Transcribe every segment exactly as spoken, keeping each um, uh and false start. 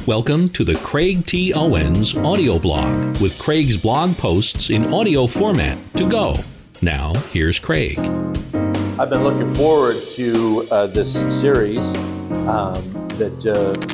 Welcome to the Craig T. Owens audio blog with Craig's blog posts in audio format to go. Now, here's Craig. I've been looking forward to uh, this series um, that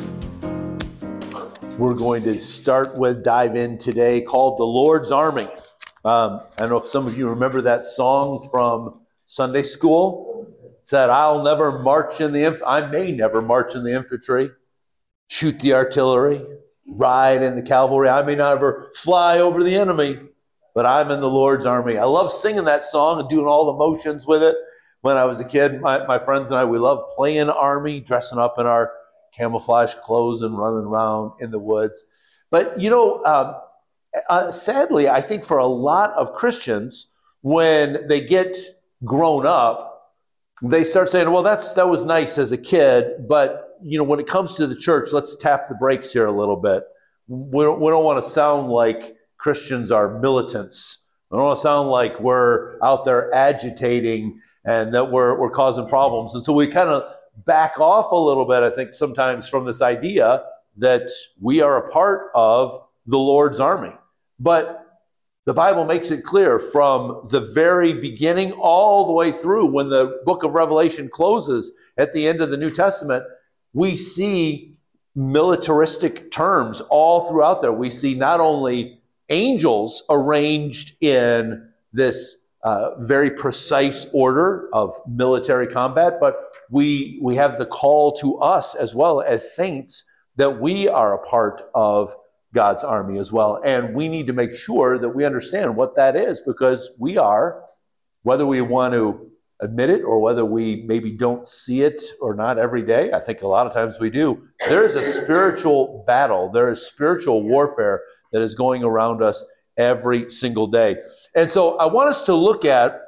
uh, we're going to start with, dive in today, called The Lord's Army. Um, I don't know if some of you remember that song from Sunday school. It said, I'll never march in the, inf- I may never march in the infantry, shoot the artillery, ride in the cavalry. I may not ever fly over the enemy, but I'm in the Lord's army. I love singing that song and doing all the motions with it. When I was a kid, my, my friends and I, we loved playing army, dressing up in our camouflage clothes and running around in the woods. But, you know, um, uh, sadly, I think for a lot of Christians, when they get grown up, they start saying, well, that's that was nice as a kid, but you know, when it comes to the church, let's tap the brakes here a little bit. We don't, we don't want to sound like Christians are militants. We don't want to sound like we're out there agitating and that we're we're causing problems. And so we kind of back off a little bit, I think, sometimes from this idea that we are a part of the Lord's army. But the Bible makes it clear from the very beginning all the way through when the book of Revelation closes at the end of the New Testament, we see militaristic terms all throughout there. We see not only angels arranged in this uh, very precise order of military combat, but we we have the call to us as well as saints that we are a part of God's army as well. And we need to make sure that we understand what that is, because we are, whether we want to admit it or whether we maybe don't see it or not every day, I think a lot of times we do, there is a spiritual battle, there is spiritual warfare that is going around us every single day. And so I want us to look at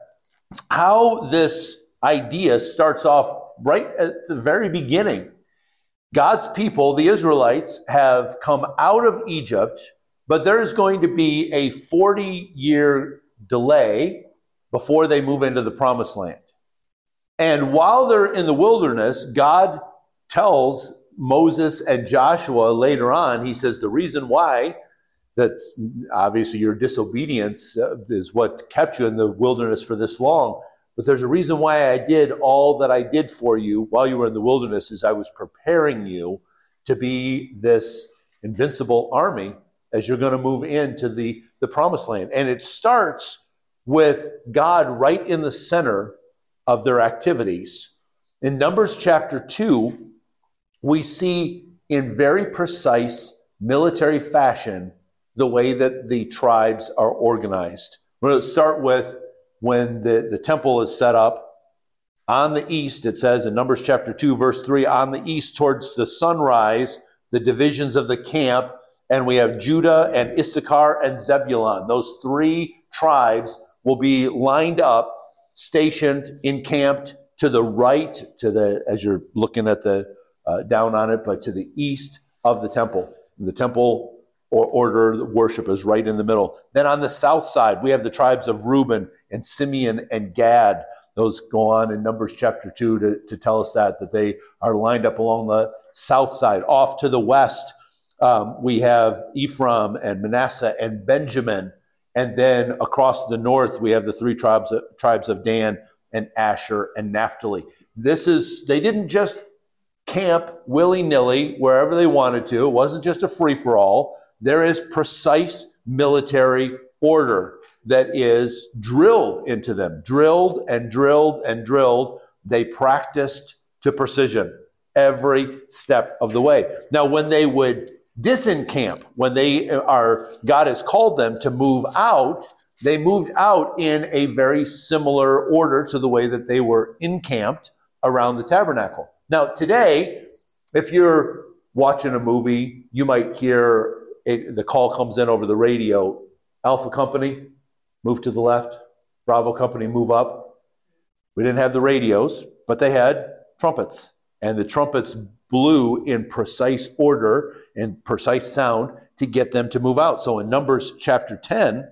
how this idea starts off right at the very beginning. God's people, the Israelites, have come out of Egypt, but there is going to be a forty-year delay before they move into the promised land. And while they're in the wilderness, God tells Moses and Joshua later on, he says, the reason why, that's obviously your disobedience is what kept you in the wilderness for this long, but there's a reason why I did all that I did for you while you were in the wilderness, is I was preparing you to be this invincible army as you're going to move into the, the promised land. And it starts with God right in the center of their activities. In Numbers chapter two, we see in very precise military fashion the way that the tribes are organized. We're going to start with when the, the temple is set up. On the east, it says in Numbers chapter two, verse three, on the east towards the sunrise, the divisions of the camp, and we have Judah and Issachar and Zebulun. Those three tribes will be lined up, stationed, encamped to the right, to the, as you're looking at the, uh, down on it, but to the east of the temple. The temple or order, the worship is right in the middle. Then on the south side, we have the tribes of Reuben and Simeon and Gad. Those go on in Numbers chapter two to, to tell us that, that they are lined up along the south side. Off to the west, um, we have Ephraim and Manasseh and Benjamin. And then across the north, we have the three tribes of, tribes of Dan and Asher and Naphtali. This is, they didn't just camp willy-nilly wherever they wanted to. It wasn't just a free-for-all. There is precise military order that is drilled into them, drilled and drilled and drilled. They practiced to precision every step of the way. Now, when they would disencamp, when they are, God has called them to move out, they moved out in a very similar order to the way that they were encamped around the tabernacle. Now, today, if you're watching a movie, you might hear it, the call comes in over the radio, Alpha Company, move to the left, Bravo Company, move up. We didn't have the radios, but they had trumpets, and the trumpets blew in precise order and precise sound to get them to move out. So in Numbers chapter ten,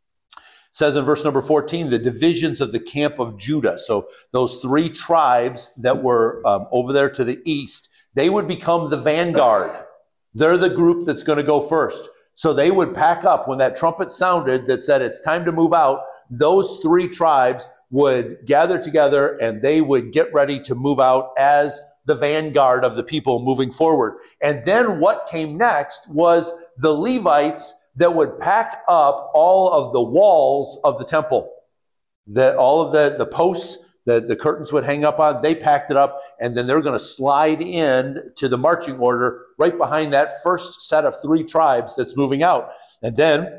says in verse number fourteen, the divisions of the camp of Judah. So those three tribes that were um, over there to the east, they would become the vanguard. They're the group that's going to go first. So they would pack up when that trumpet sounded that said it's time to move out. Those three tribes would gather together and they would get ready to move out as the vanguard of the people moving forward. And then what came next was the Levites that would pack up all of the walls of the temple. That all of the, the posts that the curtains would hang up on, they packed it up, and then they're going to slide in to the marching order right behind that first set of three tribes that's moving out. And then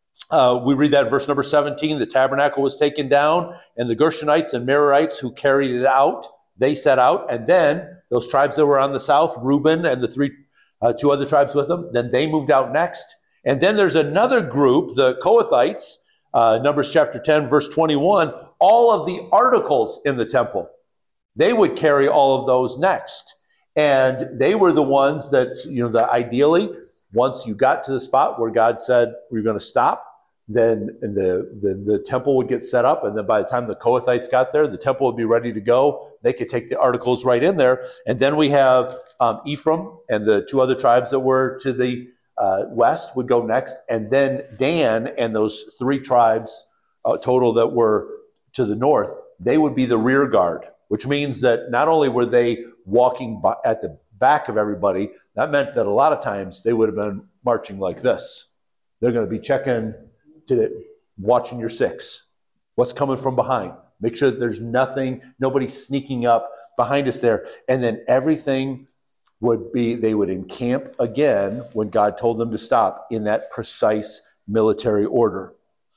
uh, we read that in verse number seventeen, the tabernacle was taken down, and the Gershonites and Merarites who carried it out, they set out. And then those tribes that were on the south, Reuben and the three, uh, two other tribes with them, then they moved out next. And then there's another group, the Kohathites, uh, Numbers chapter ten, verse twenty-one, all of the articles in the temple. They would carry all of those next. And they were the ones that, you know, that ideally, once you got to the spot where God said, we're going to stop, then the, the, the temple would get set up. And then by the time the Kohathites got there, the temple would be ready to go. They could take the articles right in there. And then we have um, Ephraim and the two other tribes that were to the uh, west would go next. And then Dan and those three tribes uh, total that were to the north, they would be the rear guard, which means that not only were they walking by, at the back of everybody, that meant that a lot of times they would have been marching like this. They're going to be checking to the, watching your six. What's coming from behind? Make sure that there's nothing, nobody sneaking up behind us there. And then everything would be, they would encamp again when God told them to stop in that precise military order.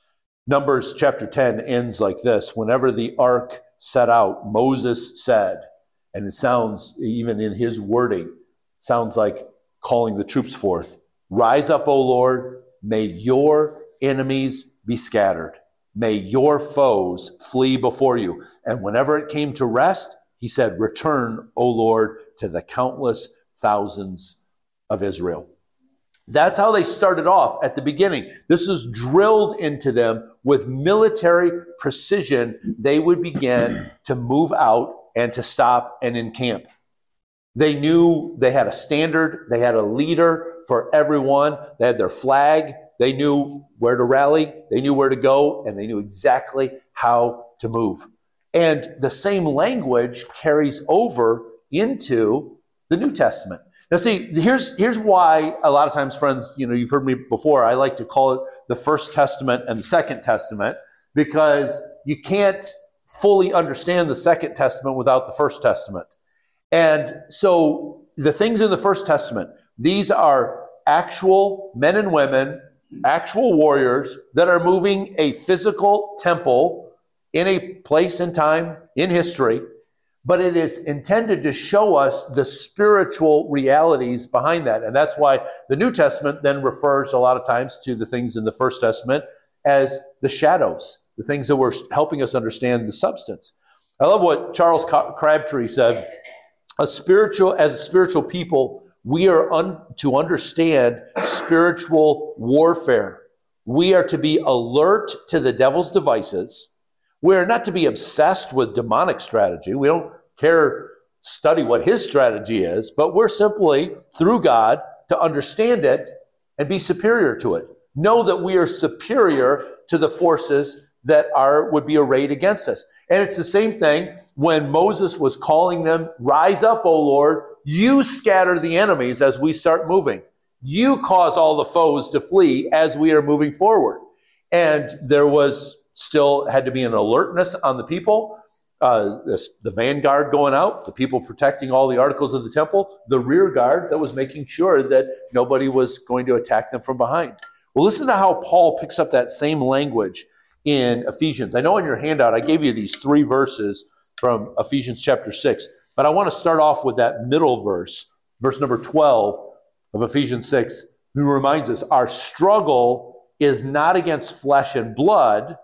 Numbers chapter ten ends like this. Whenever the ark set out, Moses said, and it sounds, even in his wording, sounds like calling the troops forth. Rise up, O Lord, may your enemies be scattered. May your foes flee before you. And whenever it came to rest, he said, return, O Lord, to the countless thousands of Israel. That's how they started off at the beginning. This is drilled into them with military precision. They would begin to move out and to stop and encamp. They knew they had a standard. They had a leader for everyone. They had their flag. They knew where to rally. They knew where to go, and they knew exactly how to move. And the same language carries over into the New Testament. Now, see, here's here's why a lot of times, friends, you know, you've heard me before, I like to call it the First Testament and the Second Testament, because you can't fully understand the Second Testament without the First Testament. And so the things in the First Testament, these are actual men and women, actual warriors that are moving a physical temple in a place and time in history, but it is intended to show us the spiritual realities behind that. And that's why the New Testament then refers a lot of times to the things in the First Testament as the shadows, the things that were helping us understand the substance. I love what Charles Crabtree said. A spiritual, as a spiritual people, we are un, to understand spiritual warfare. We are to be alert to the devil's devices. We are not to be obsessed with demonic strategy. We don't care, study what his strategy is, but we're simply, through God, to understand it and be superior to it. Know that we are superior to the forces that are would be arrayed against us. And it's the same thing when Moses was calling them, rise up, O Lord, you scatter the enemies as we start moving. You cause all the foes to flee as we are moving forward. And there was still had to be an alertness on the people, uh, the, the vanguard going out, the people protecting all the articles of the temple, the rear guard that was making sure that nobody was going to attack them from behind. Well, listen to how Paul picks up that same language in Ephesians. I know in your handout I gave you these three verses from Ephesians chapter six, but I want to start off with that middle verse, verse number twelve of Ephesians six, who reminds us our struggle is not against flesh and blood,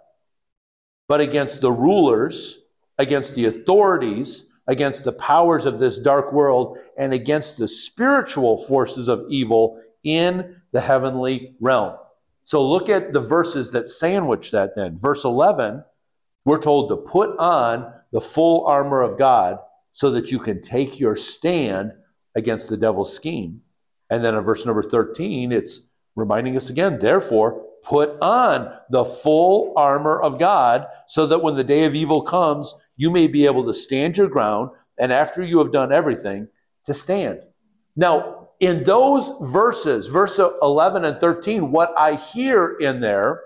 but against the rulers, against the authorities, against the powers of this dark world, and against the spiritual forces of evil in the heavenly realm. So look at the verses that sandwich that then. Verse eleven, we're told to put on the full armor of God so that you can take your stand against the devil's scheme. And then in verse number thirteen, it's reminding us again, therefore, put on the full armor of God so that when the day of evil comes, you may be able to stand your ground, and after you have done everything, to stand. Now, in those verses, verse eleven and thirteen, what I hear in there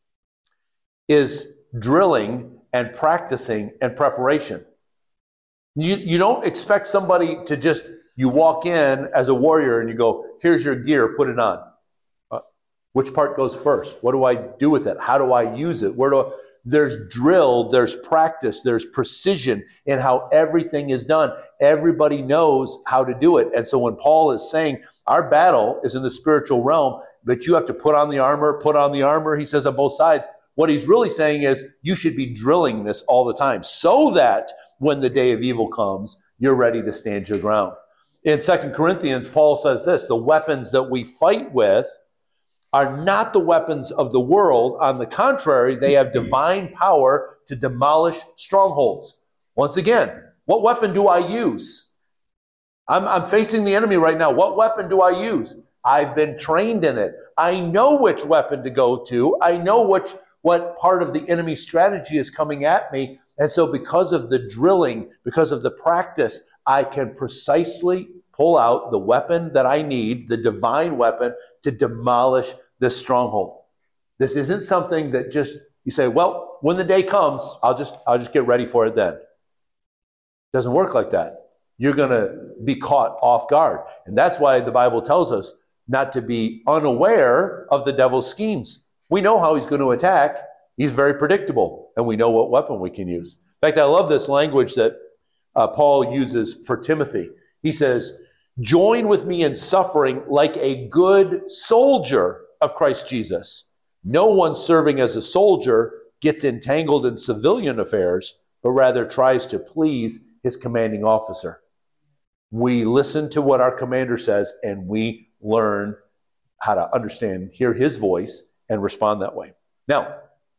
is drilling and practicing and preparation. You, you don't expect somebody to just, you walk in as a warrior and you go, here's your gear, put it on. Uh, which part goes first? What do I do with it? How do I use it? Where do I, there's drill, there's practice, there's precision in how everything is done. Everybody knows how to do it. And so when Paul is saying our battle is in the spiritual realm, but you have to put on the armor, put on the armor, he says on both sides, what he's really saying is you should be drilling this all the time so that when the day of evil comes, you're ready to stand your ground. In Second Corinthians, Paul says this, the weapons that we fight with are not the weapons of the world. On the contrary, they have divine power to demolish strongholds. Once again, what weapon do I use? I'm, I'm facing the enemy right now. What weapon do I use? I've been trained in it. I know which weapon to go to. I know which what part of the enemy strategy is coming at me. And so because of the drilling, because of the practice, I can precisely pull out the weapon that I need, the divine weapon, to demolish this stronghold. This isn't something that just, you say, well, when the day comes, I'll just, I'll just get ready for it then. It doesn't work like that. You're going to be caught off guard. And that's why the Bible tells us not to be unaware of the devil's schemes. We know how he's going to attack. He's very predictable, and we know what weapon we can use. In fact, I love this language that uh, Paul uses for Timothy. He says, join with me in suffering like a good soldier of Christ Jesus. No one serving as a soldier gets entangled in civilian affairs, but rather tries to please his commanding officer. We listen to what our commander says, and we learn how to understand, hear his voice, and respond that way. Now,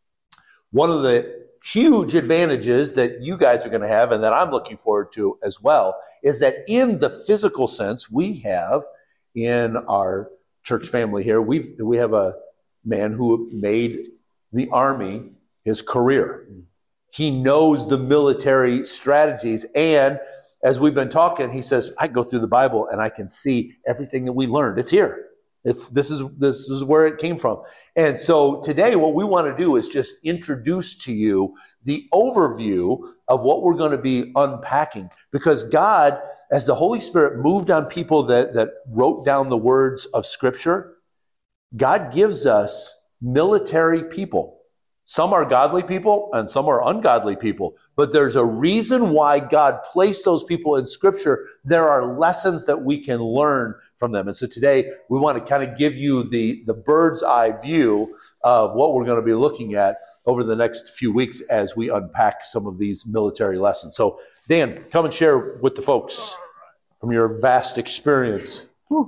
one of the huge advantages that you guys are going to have, and that I'm looking forward to as well, is that in the physical sense, we have in our church family here, we've we have a man who made the Army his career. He knows the military strategies, and as we've been talking, he says, I can go through the Bible and I can see everything that we learned. It's here. It's this is this is where it came from. And so today what we want to do is just introduce to you the overview of what we're going to be unpacking. Because God, as the Holy Spirit moved on people that, that wrote down the words of Scripture, God gives us military people. Some are godly people and some are ungodly people. But there's a reason why God placed those people in Scripture. There are lessons that we can learn from them. And so today we want to kind of give you the, the bird's eye view of what we're going to be looking at over the next few weeks as we unpack some of these military lessons. So Dan, come and share with the folks from your vast experience.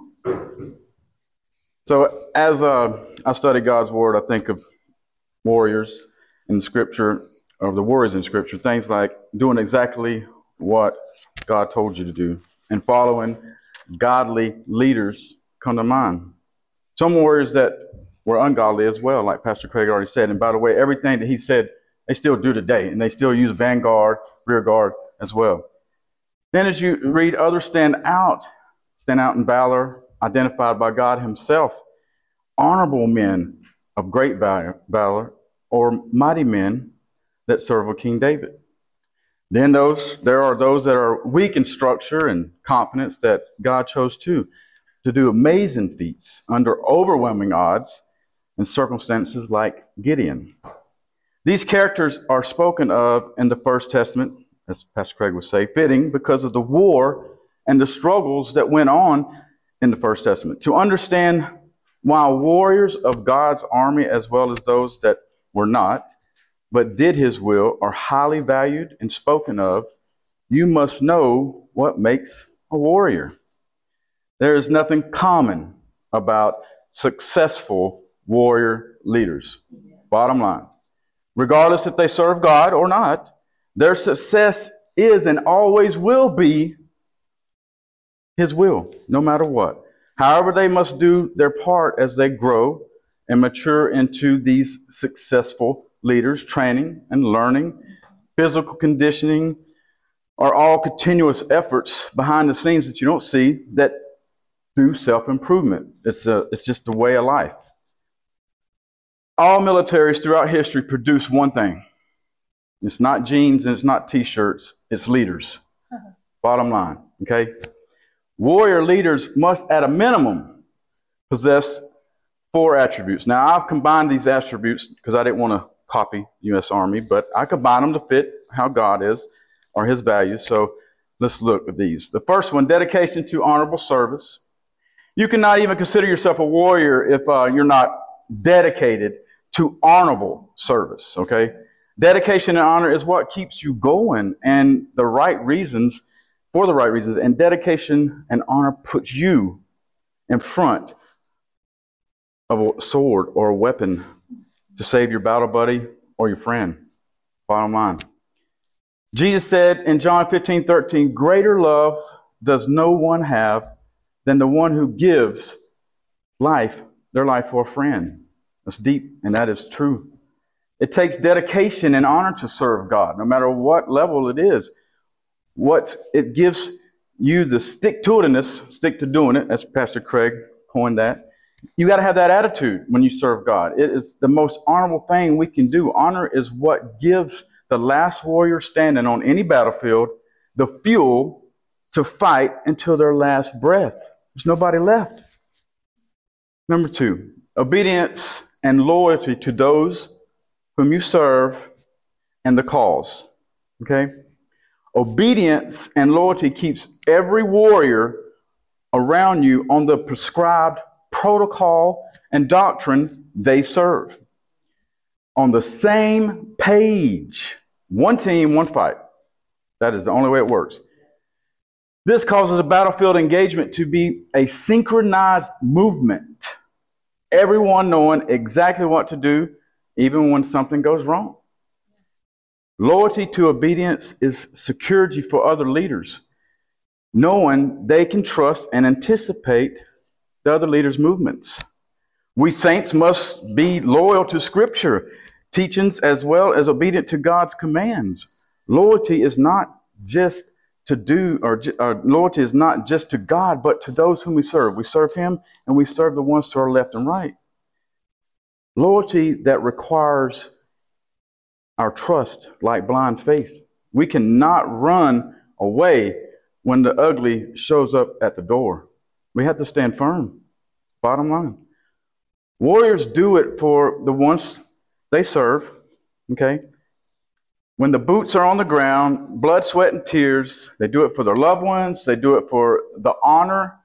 So as uh, I study God's Word, I think of warriors in Scripture, or the warriors in Scripture, things like doing exactly what God told you to do and following godly leaders come to mind. Some warriors that were ungodly as well, like Pastor Craig already said. And by the way, everything that he said, they still do today, and they still use vanguard, rear guard as well. Then as you read, others stand out, stand out in valor, identified by God himself, honorable men of great valor, or mighty men that serve a King David. Then those there are those that are weak in structure and confidence that God chose to, to do amazing feats under overwhelming odds and circumstances like Gideon. These characters are spoken of in the First Testament, as Pastor Craig would say, fitting because of the war and the struggles that went on in the First Testament. To understand why warriors of God's army, as well as those that were not, but did his will, are highly valued and spoken of, you must know what makes a warrior. There is nothing common about successful warrior leaders. Bottom line. Regardless if they serve God or not, their success is and always will be his will, no matter what. However, they must do their part as they grow and mature into these successful leaders. Training and learning, physical conditioning are all continuous efforts behind the scenes that you don't see that do self-improvement. It's a, it's just a way of life. All militaries throughout history produce one thing. It's not jeans and it's not t-shirts. It's leaders. Uh-huh. Bottom line, okay? Warrior leaders must, at a minimum, possess four attributes. Now, I've combined these attributes because I didn't want to copy U S Army, but I combined them to fit how God is or his values. So let's look at these. The first one, dedication to honorable service. You cannot even consider yourself a warrior if uh, you're not dedicated to honorable service, okay? Dedication and honor is what keeps you going, and the right reasons, for the right reasons, and dedication and honor puts you in front of a sword or a weapon to save your battle buddy or your friend. Bottom line. Jesus said in John fifteen thirteen, greater love does no one have than the one who gives life, their life for a friend. That's deep, and that is true. It takes dedication and honor to serve God, no matter what level it is. What it gives you the stick-to-itiveness, stick to doing it, as Pastor Craig coined that. You got to have that attitude when you serve God. It is the most honorable thing we can do. Honor is what gives the last warrior standing on any battlefield the fuel to fight until their last breath. There's nobody left. Number two, obedience and loyalty to those whom you serve and the cause. Okay? Obedience and loyalty keeps every warrior around you on the prescribed protocol and doctrine they serve. On the same page. One team, one fight. That is the only way it works. This causes a battlefield engagement to be a synchronized movement. Everyone knowing exactly what to do, even when something goes wrong. Loyalty to obedience is security for other leaders, knowing they can trust and anticipate the other leaders' movements. We saints must be loyal to Scripture teachings as well as obedient to God's commands. Loyalty is not just to do, or uh, loyalty is not just to God, but to those whom we serve. We serve Him, and we serve the ones to our left and right. Loyalty that requires our trust, like blind faith. We cannot run away when the ugly shows up at the door. We have to stand firm. Bottom line. Warriors do it for the ones they serve, okay? When the boots are on the ground, blood, sweat, and tears, they do it for their loved ones. They do it for the honor.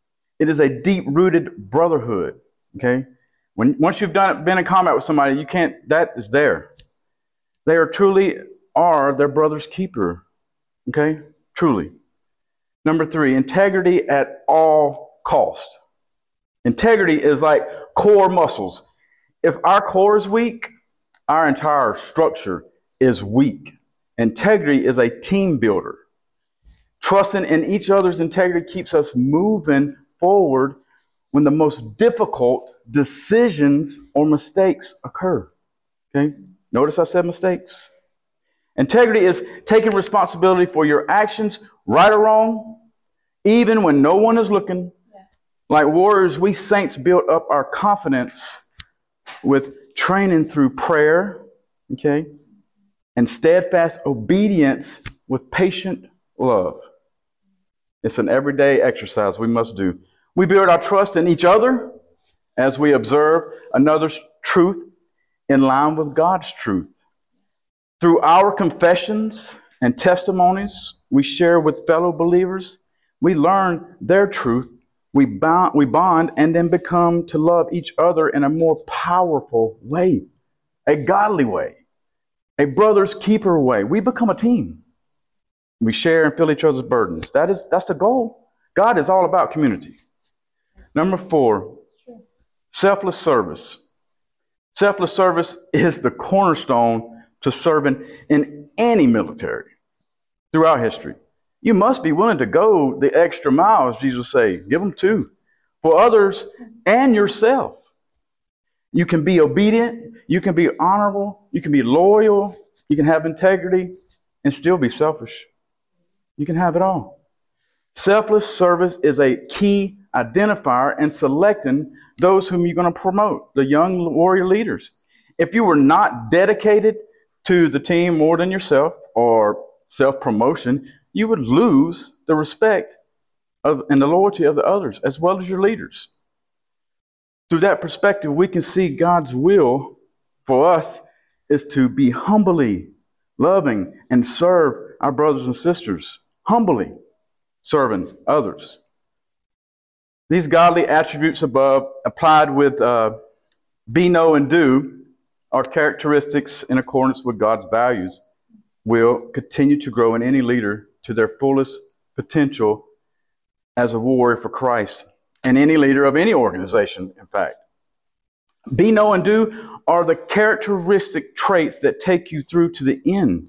It is a deep-rooted brotherhood, okay? When once you've done it, been in combat with somebody, you can't, that is there. They are truly are their brother's keeper, okay? Truly. Number three, integrity at all cost. Integrity is like core muscles. If our core is weak, our entire structure is weak. Integrity is a team builder. Trusting in each other's integrity keeps us moving forward when the most difficult decisions or mistakes occur. Okay? Notice I said mistakes. Integrity is taking responsibility for your actions, right or wrong, even when no one is looking. Yes. Like warriors, we saints build up our confidence with training through prayer, okay, and steadfast obedience with patient love. It's an everyday exercise we must do. We build our trust in each other as we observe another's truth in line with God's truth. Through our confessions and testimonies we share with fellow believers, we learn their truth, we bond, we bond, and then become to love each other in a more powerful way, a godly way, a brother's keeper way. We become a team. We share and feel each other's burdens. That is, that's the goal. God is all about community. Number four, selfless service. Selfless service is the cornerstone to serving in any military throughout history. You must be willing to go the extra mile, as Jesus say. Give them two. for others and yourself. You can be obedient, you can be honorable, you can be loyal, you can have integrity, and still be selfish. You can have it all. Selfless service is a key identifier in selecting those whom you're going to promote, the young warrior leaders. If you were not dedicated to the team more than yourself or self-promotion, you would lose the respect of, and the loyalty of the others as well as your leaders. Through that perspective, we can see God's will for us is to be humbly loving and serve our brothers and sisters, humbly serving others. These godly attributes above, applied with uh, be, know, and do, are characteristics in accordance with God's values, will continue to grow in any leader to their fullest potential as a warrior for Christ, and any leader of any organization, in fact. Be, know, and do are the characteristic traits that take you through to the end.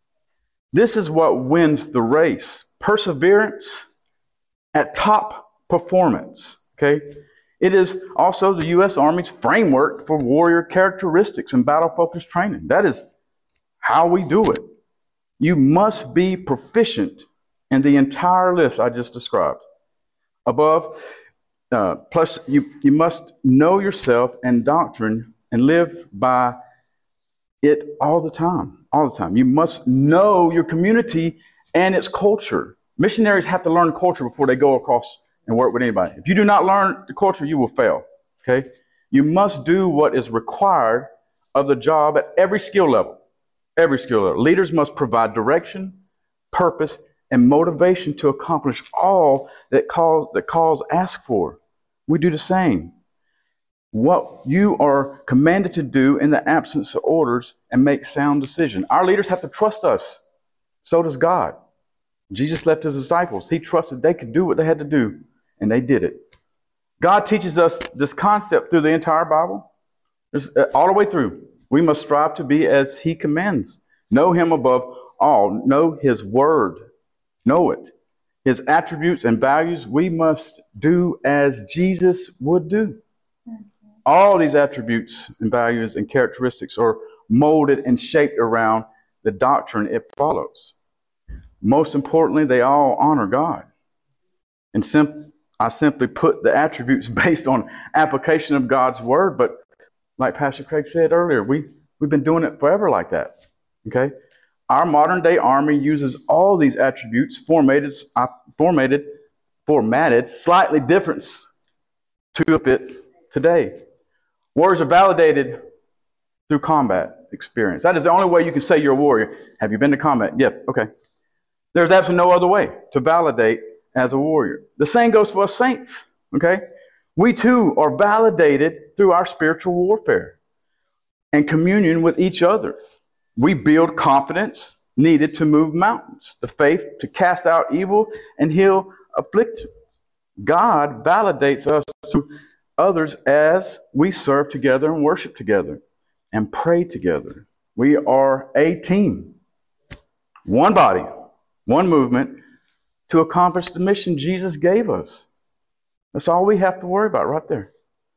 This is what wins the race. Perseverance at top performance. Okay? It is also the U S Army's framework for warrior characteristics and battle-focused training. That is how we do it. You must be proficient in the entire list I just described. Above, uh, plus you, you must know yourself and doctrine and live by it all the time, all the time. You must know your community and its culture. Missionaries have to learn culture before they go across and work with anybody. If you do not learn the culture, you will fail, okay? You must do what is required of the job at every skill level, every skill level. Leaders must provide direction, purpose, and motivation to accomplish all that calls that calls ask for. We do the same. What you are commanded to do in the absence of orders and make sound decisions. Our leaders have to trust us. So does God. Jesus left his disciples. He trusted they could do what they had to do, and they did it. God teaches us this concept through the entire Bible, all the way through. We must strive to be as he commands. Know him above all. Know his word. Know it. His attributes and values, we must do as Jesus would do. All these attributes and values and characteristics are molded and shaped around the doctrine it follows. Most importantly, they all honor God. And sim- I simply put the attributes based on application of God's word, but like Pastor Craig said earlier, we, we've been doing it forever like that. Okay? Our modern day army uses all these attributes formatted, uh, formatted, formatted slightly different to fit today. Warriors are validated through combat experience. That is the only way you can say you're a warrior. Have you been to combat? Yes. Okay. There's absolutely no other way to validate as a warrior. The same goes for us saints. Okay? We too are validated through our spiritual warfare and communion with each other. We build confidence needed to move mountains, the faith to cast out evil and heal affliction. God validates us to others as we serve together and worship together and pray together. We are a team, one body, one movement to accomplish the mission Jesus gave us. That's all we have to worry about right there.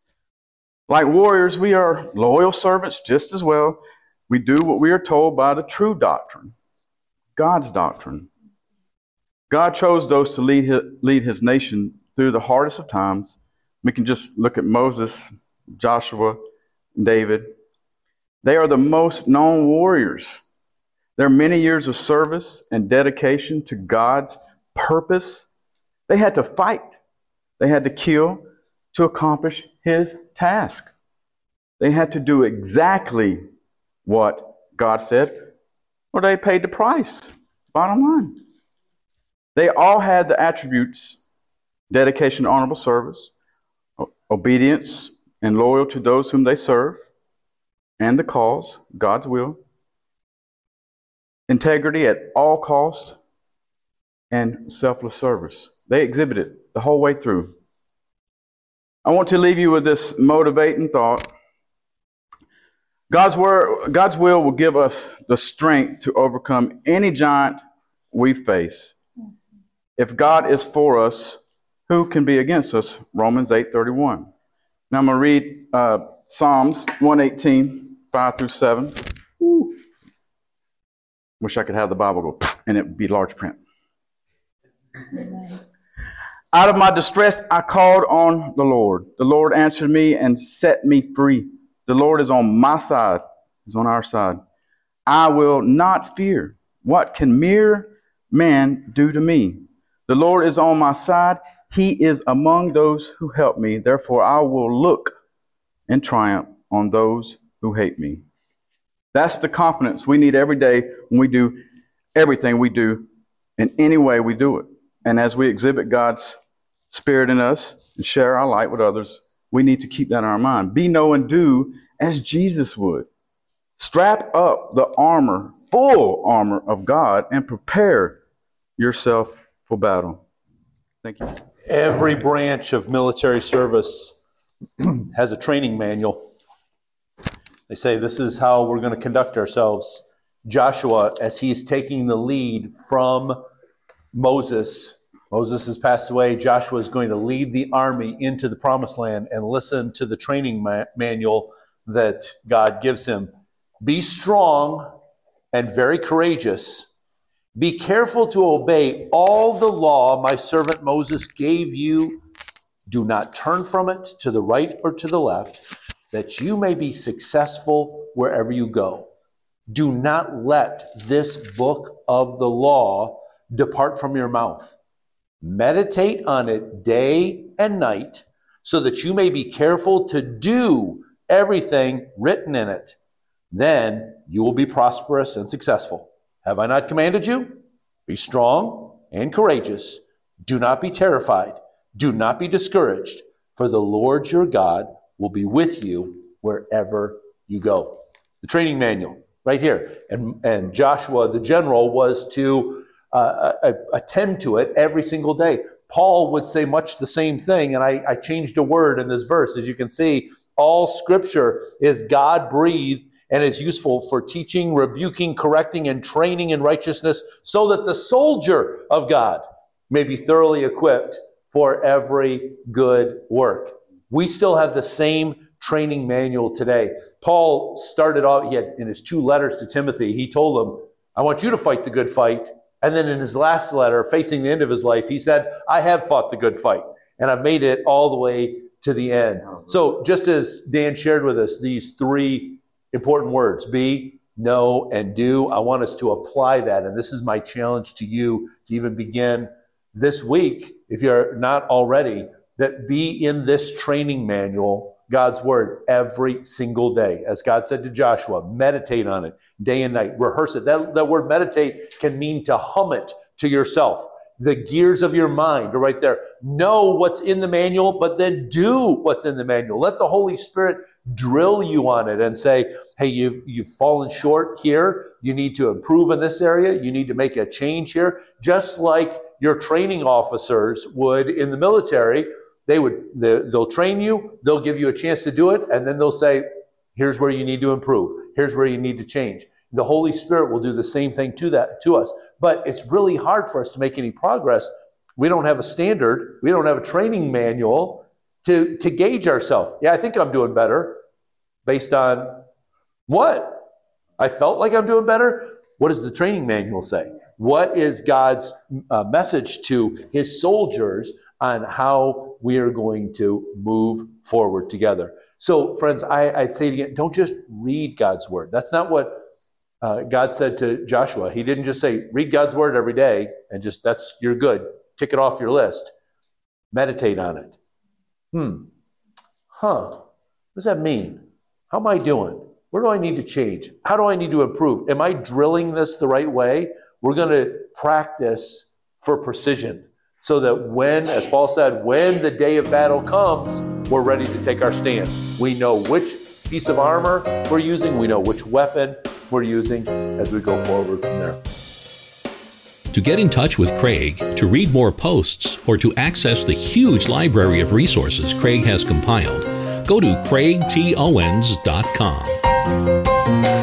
Like warriors, we are loyal servants just as well. We do what we are told by the true doctrine, God's doctrine. God chose those to lead his, lead his nation through the hardest of times. We can just look at Moses, Joshua, David. They are the most known warriors. Their many years of service and dedication to God's purpose, they had to fight. They had to kill to accomplish his task. They had to do exactly what God said, or they paid the price. Bottom line. They all had the attributes: dedication to honorable service, obedience and loyal to those whom they serve, and the cause, God's will, integrity at all costs, and selfless service. They exhibited the whole way through. I want to leave you with this motivating thought. God's word, God's will will give us the strength to overcome any giant we face. If God is for us, who can be against us? Romans eight thirty-one. Now I'm going to read uh, Psalms one eighteen, five through seven. Ooh. Wish I could have the Bible go, and it would be large print. Amen. Out of my distress, I called on the Lord. The Lord answered me and set me free. The Lord is on my side. He's on our side. I will not fear. What can mere man do to me? The Lord is on my side. He is among those who help me. Therefore, I will look and triumph on those who hate me. That's the confidence we need every day when we do everything we do in any way we do it. And as we exhibit God's Spirit in us and share our light with others, we need to keep that in our mind. Be, know, and do as Jesus would. Strap up the armor, full armor of God, and prepare yourself for battle. Thank you. Every branch of military service has a training manual. They say this is how we're going to conduct ourselves. Joshua, as he's taking the lead from Moses, Moses has passed away. Joshua is going to lead the army into the promised land and listen to the training ma- manual that God gives him. Be strong and very courageous. Be careful to obey all the law my servant Moses gave you. Do not turn from it to the right or to the left, that you may be successful wherever you go. Do not let this book of the law depart from your mouth. Meditate on it day and night, so that you may be careful to do everything written in it. Then you will be prosperous and successful. Have I not commanded you? Be strong and courageous. Do not be terrified. Do not be discouraged, for the Lord your God will be with you wherever you go. The training manual right here. And, and Joshua, the general, was to uh, uh, attend to it every single day. Paul would say much the same thing, and I, I changed a word in this verse. As you can see, all Scripture is God-breathed and is useful for teaching, rebuking, correcting, and training in righteousness, so that the soldier of God may be thoroughly equipped for every good work. We still have the same training manual today. Paul started off, he had in his two letters to Timothy, he told him, I want you to fight the good fight. And then in his last letter, facing the end of his life, he said, I have fought the good fight, and I've made it all the way to the end. So just as Dan shared with us these three important words, be, know, and do, I want us to apply that. And this is my challenge to you to even begin this week, if you're not already, that be in this training manual, God's word, every single day. As God said to Joshua, meditate on it day and night. Rehearse it. That, that word meditate can mean to hum it to yourself. The gears of your mind are right there. Know what's in the manual, but then do what's in the manual. Let the Holy Spirit drill you on it and say, hey, you've, you've fallen short here. You need to improve in this area. You need to make a change here. Just like your training officers would in the military, they would, they, they'll train you, they'll give you a chance to do it, and then they'll say, here's where you need to improve. Here's where you need to change. The Holy Spirit will do the same thing to that, to us. But it's really hard for us to make any progress. We don't have a standard. We don't have a training manual to, to gauge ourselves. Yeah, I think I'm doing better. Based on what? I felt like I'm doing better? What does the training manual say? What is God's uh, message to his soldiers on how we are going to move forward together? So, friends, I, I'd say it again, don't just read God's word. That's not what uh, God said to Joshua. He didn't just say, read God's word every day and just, that's, you're good. Tick it off your list. Meditate on it. Hmm. Huh. What does that mean? How am I doing? Where do I need to change? How do I need to improve? Am I drilling this the right way? We're going to practice for precision so that when, as Paul said, when the day of battle comes, we're ready to take our stand. We know which piece of armor we're using. We know which weapon we're using as we go forward from there. To get in touch with Craig, to read more posts, or to access the huge library of resources Craig has compiled, go to craig t owens dot com.